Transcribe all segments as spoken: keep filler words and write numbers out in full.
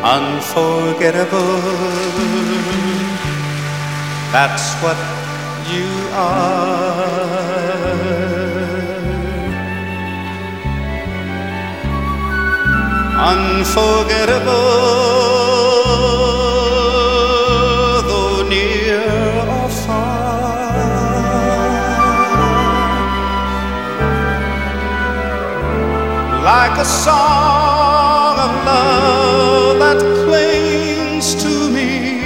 unforgettable. That's what you are. Unforgettable, though near or far. Like a song of love that clings to me,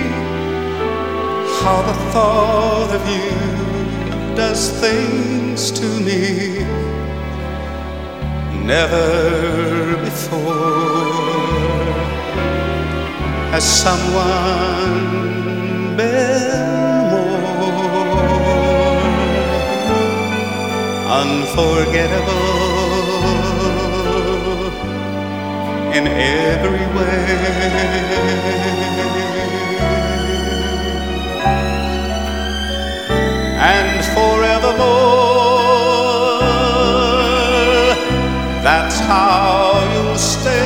how the thought of you does things to me never before has someone been more unforgettable in every way. And forevermore, that's how you'll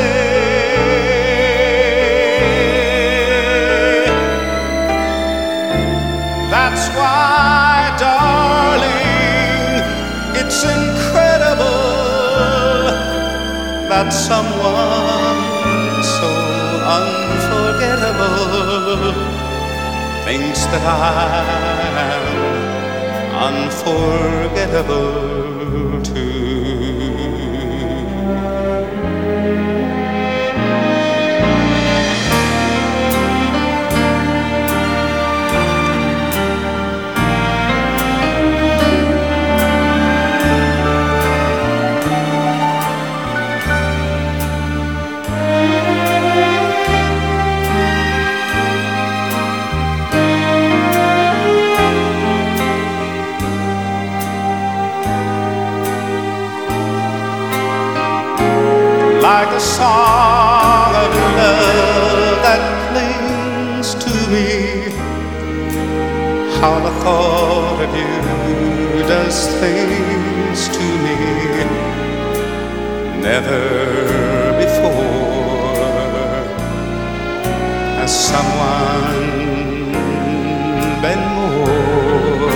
stay. That's why, darling, it's incredible that someone so unforgettable thinks that I'm unforgettable too. Like a song of love that clings to me, how the thought of you does things to me never before has someone been more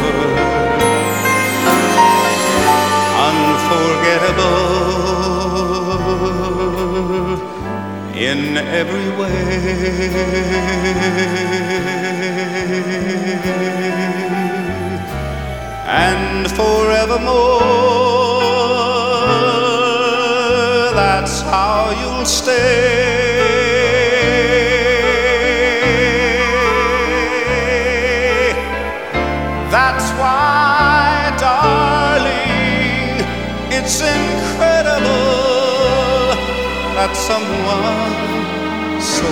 unforgettable in every way. And forevermore, that's how you'll stay. That's why, darling, it's incredible that someone so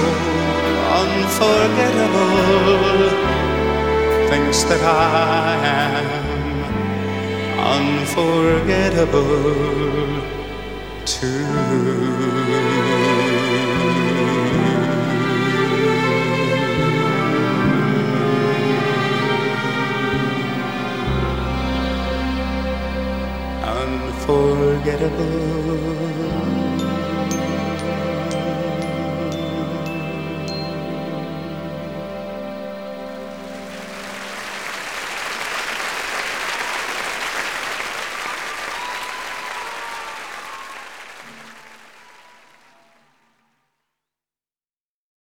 unforgettable thinks that I am unforgettable too.